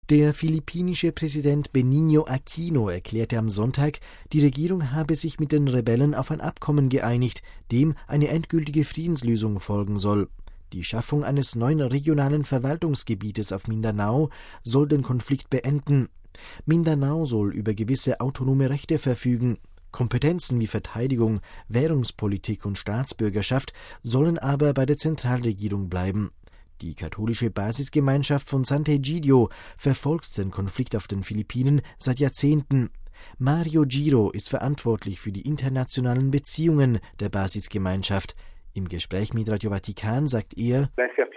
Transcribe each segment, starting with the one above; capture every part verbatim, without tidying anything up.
Der philippinische Präsident Benigno Aquino erklärte am Sonntag, die Regierung habe sich mit den Rebellen auf ein Abkommen geeinigt, dem eine endgültige Friedenslösung folgen soll. Die Schaffung eines neuen regionalen Verwaltungsgebietes auf Mindanao soll den Konflikt beenden. Mindanao soll über gewisse autonome Rechte verfügen. Kompetenzen wie Verteidigung, Währungspolitik und Staatsbürgerschaft sollen aber bei der Zentralregierung bleiben. Die katholische Basisgemeinschaft von Sant'Egidio verfolgt den Konflikt auf den Philippinen seit Jahrzehnten. Mario Giro ist verantwortlich für die internationalen Beziehungen der Basisgemeinschaft. Im Gespräch mit Radio Vatikan sagt er: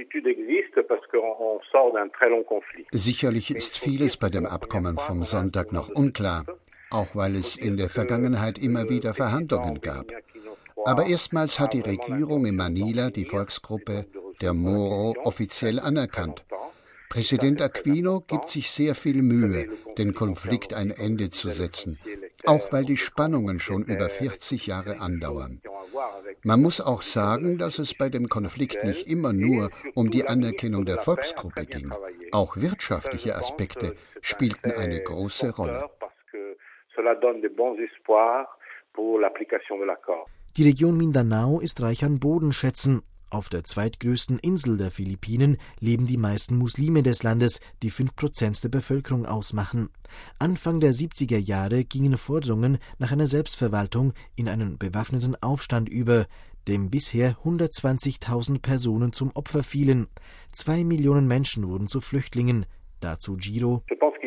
Sicherlich ist vieles bei dem Abkommen vom Sonntag noch unklar, auch weil es in der Vergangenheit immer wieder Verhandlungen gab. Aber erstmals hat die Regierung in Manila die Volksgruppe der Moro offiziell anerkannt. Präsident Aquino gibt sich sehr viel Mühe, den Konflikt ein Ende zu setzen, auch weil die Spannungen schon über vierzig Jahre andauern. Man muss auch sagen, dass es bei dem Konflikt nicht immer nur um die Anerkennung der Volksgruppe ging. Auch wirtschaftliche Aspekte spielten eine große Rolle. Die Region Mindanao ist reich an Bodenschätzen. Auf der zweitgrößten Insel der Philippinen leben die meisten Muslime des Landes, die fünf Prozent der Bevölkerung ausmachen. Anfang der siebziger Jahre gingen Forderungen nach einer Selbstverwaltung in einen bewaffneten Aufstand über, dem bisher hundertzwanzigtausend Personen zum Opfer fielen. Zwei Millionen Menschen wurden zu Flüchtlingen. Dazu Giro: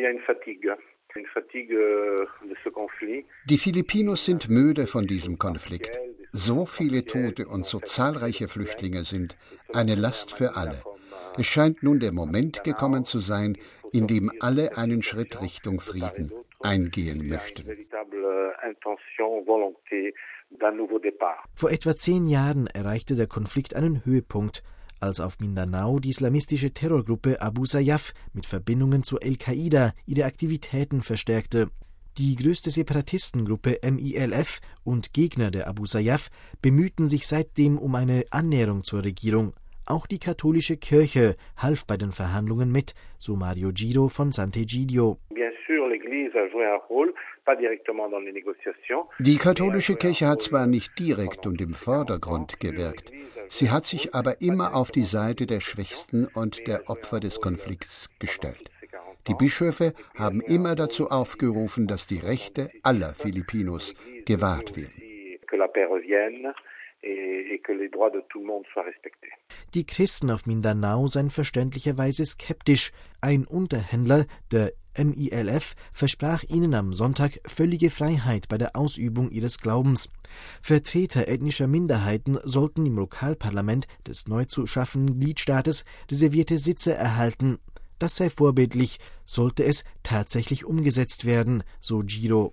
Die Filipinos sind müde von diesem Konflikt. So viele Tote und so zahlreiche Flüchtlinge sind eine Last für alle. Es scheint nun der Moment gekommen zu sein, in dem alle einen Schritt Richtung Frieden eingehen möchten. Vor etwa zehn Jahren erreichte der Konflikt einen Höhepunkt, als auf Mindanao die islamistische Terrorgruppe Abu Sayyaf mit Verbindungen zu Al-Qaida ihre Aktivitäten verstärkte. Die größte Separatistengruppe M I L F und Gegner der Abu Sayyaf bemühten sich seitdem um eine Annäherung zur Regierung. Auch die katholische Kirche half bei den Verhandlungen mit, so Mario Giro von Sant'Egidio. Die katholische Kirche hat zwar nicht direkt und im Vordergrund gewirkt, sie hat sich aber immer auf die Seite der Schwächsten und der Opfer des Konflikts gestellt. Die Bischöfe haben immer dazu aufgerufen, dass die Rechte aller Filipinos gewahrt werden. Die Christen auf Mindanao seien verständlicherweise skeptisch. Ein Unterhändler der M I L F versprach ihnen am Sonntag völlige Freiheit bei der Ausübung ihres Glaubens. Vertreter ethnischer Minderheiten sollten im Lokalparlament des neu zu schaffenden Gliedstaates reservierte Sitze erhalten. Das sei vorbildlich, sollte es tatsächlich umgesetzt werden, so Giro.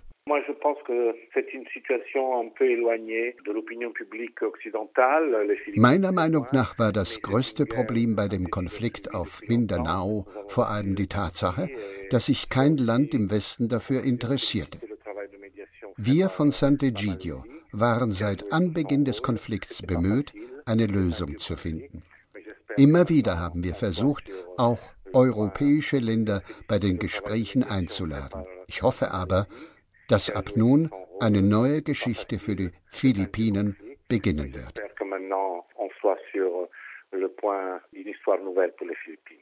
Meiner Meinung nach war das größte Problem bei dem Konflikt auf Mindanao vor allem die Tatsache, dass sich kein Land im Westen dafür interessierte. Wir von Sant'Egidio waren seit Anbeginn des Konflikts bemüht, eine Lösung zu finden. Immer wieder haben wir versucht, auch europäische Länder bei den Gesprächen einzuladen. Ich hoffe aber, dass ab nun eine neue Geschichte für die Philippinen beginnen wird.